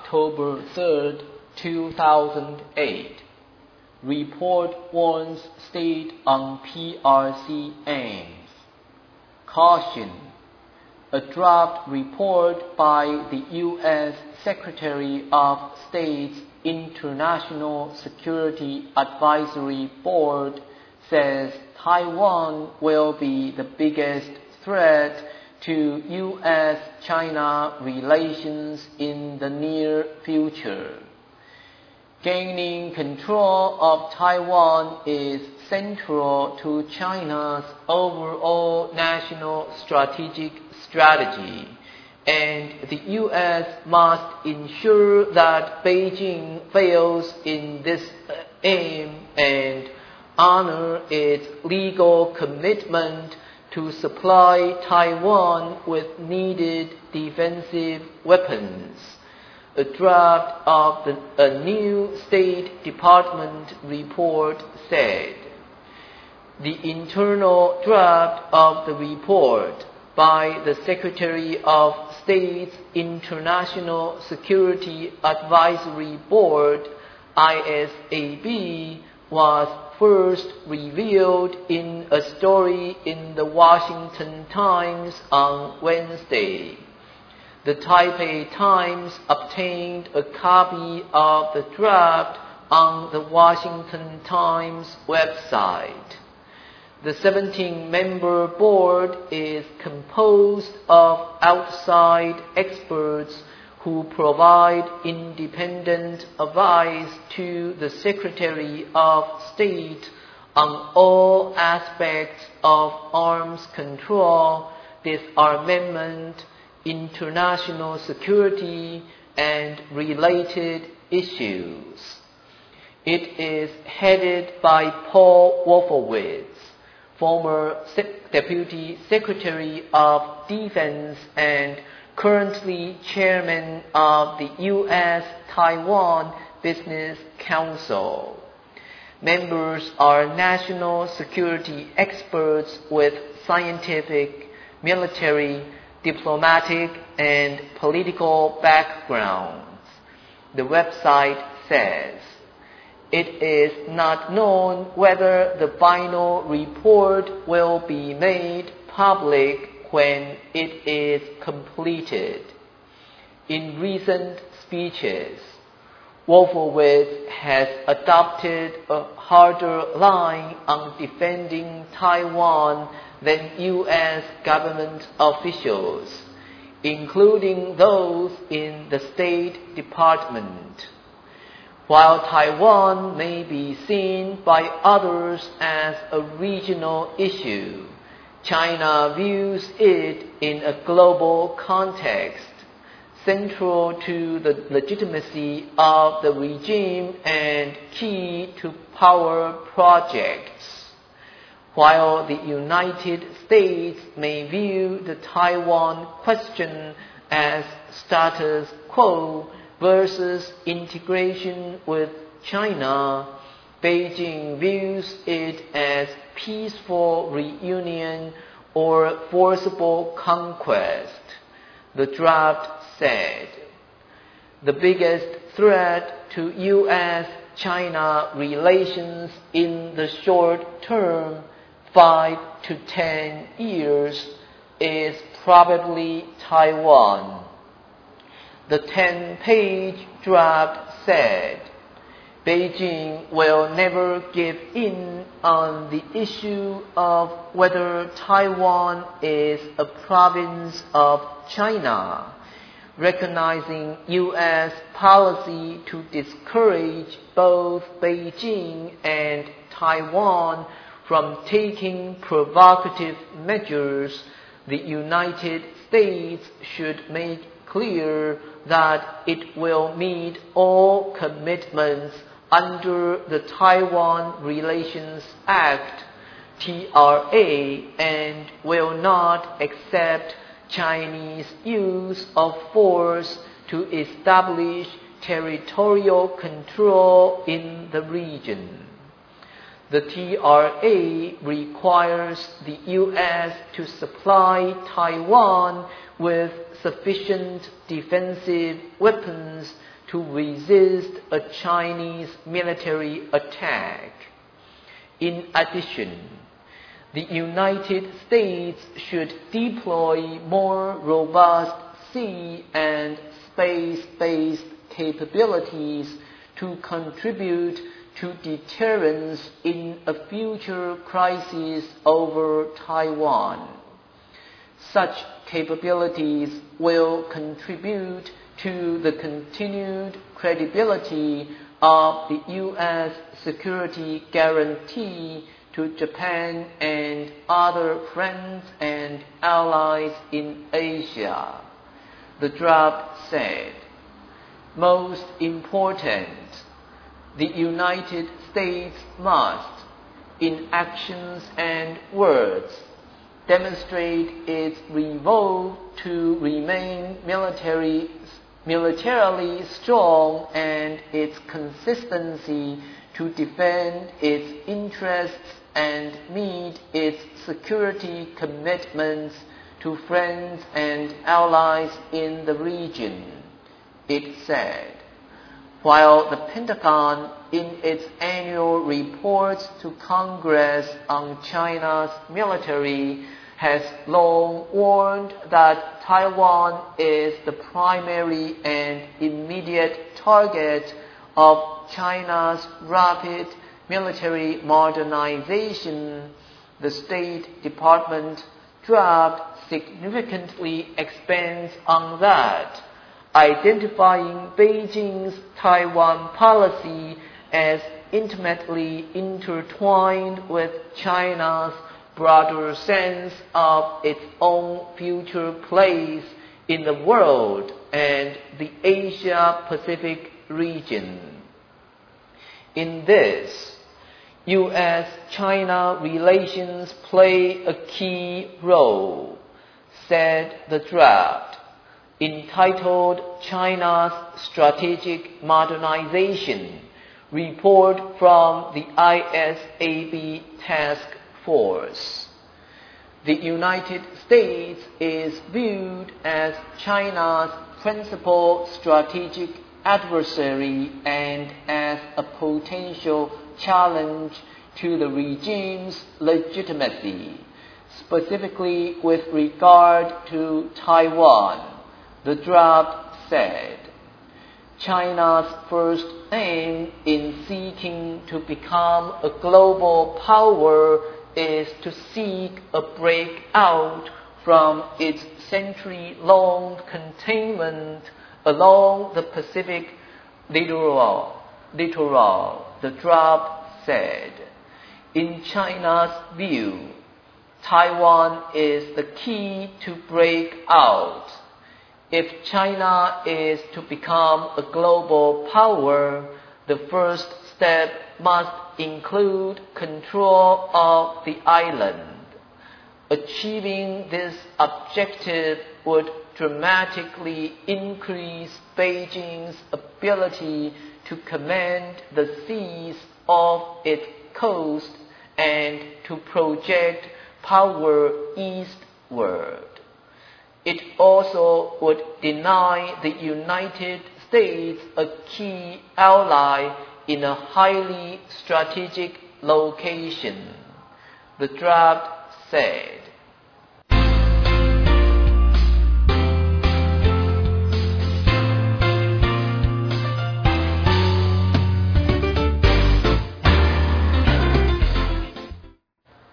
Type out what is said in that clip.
October 3, 2008. Report warns state on PRC aims. Caution. A draft report by the U.S. Secretary of State's International Security Advisory Board says Taiwan will be the biggest threat to U.S.-China relations in the near future. Gaining control of Taiwan is central to China's overall national strategic strategy, and the U.S. must ensure that Beijing fails in this aim and honor its legal commitment to supply Taiwan with needed defensive weapons. A draft of a new State Department report said. The internal draft of the report by the Secretary of State's International Security Advisory Board, ISAB, was first revealed in a story in the Washington Times on Wednesday. The Taipei Times obtained a copy of the draft on the Washington Times website. The 17-member board is composed of outside experts who provide independent advice to the Secretary of State on all aspects of arms control, disarmament, international security, and related issues. It is headed by Paul Wolfowitz, former Deputy Secretary of Defense and currently Chairman of the U.S.-Taiwan Business Council. Members are national security experts with scientific, military, diplomatic, and political backgrounds. The website says, it is not known whether the final report will be made public when it is completed. In recent speeches, Wolfowitz has adopted a harder line on defending Taiwan than U.S. government officials, including those in the State Department. While Taiwan may be seen by others as a regional issue, China views it in a global context, central to the legitimacy of the regime and key to power projects. While the United States may view the Taiwan question as status quo versus integration with China, Beijing views it as peaceful reunion or forcible conquest. The draft said, the biggest threat to U.S.-China relations in the short term, 5 to 10 years, is probably Taiwan. The 10-page draft said, Beijing will never give in on the issue of whether Taiwan is a province of China, recognizing U.S. policy to discourage both Beijing and Taiwan from taking provocative measures. The United States should make clear that it will meet all commitments under the Taiwan Relations Act, TRA, and will not accept Chinese use of force to establish territorial control in the region. The TRA requires the U.S. to supply Taiwan with sufficient defensive weapons to resist a Chinese military attack. In addition, the United States should deploy more robust sea and space-based capabilities to contribute to deterrence in a future crisis over Taiwan. Such capabilities will contribute to the continued credibility of the U.S. security guarantee to Japan and other friends and allies in Asia. The draft said, most important, the United States must, in actions and words, demonstrate its resolve to remain militarily strong and its consistency to defend its interests and meet its security commitments to friends and allies in the region, it said. While the Pentagon, in its annual reports to Congress on China's military, has long warned that Taiwan is the primary and immediate target of China's rapid military modernization, the State Department draft significantly expands on that, identifying Beijing's Taiwan policy as intimately intertwined with China's broader sense of its own future place in the world and the Asia-Pacific region. In this, U.S.-China relations play a key role, said the draft, entitled China's Strategic Modernization, report from the ISAB Task Force. The United States is viewed as China's principal strategic adversary and as a potential challenge to the regime's legitimacy, specifically with regard to Taiwan. The draft said, China's first aim in seeking to become a global power is to seek a breakout from its century-long containment along the Pacific littoral, the draft said. In China's view, Taiwan is the key to break out. If China is to become a global power, the first step must include control of the island. Achieving this objective would dramatically increase Beijing's ability to command the seas off its coast and to project power eastward. It also would deny the United States a key ally in a highly strategic location. The draft said,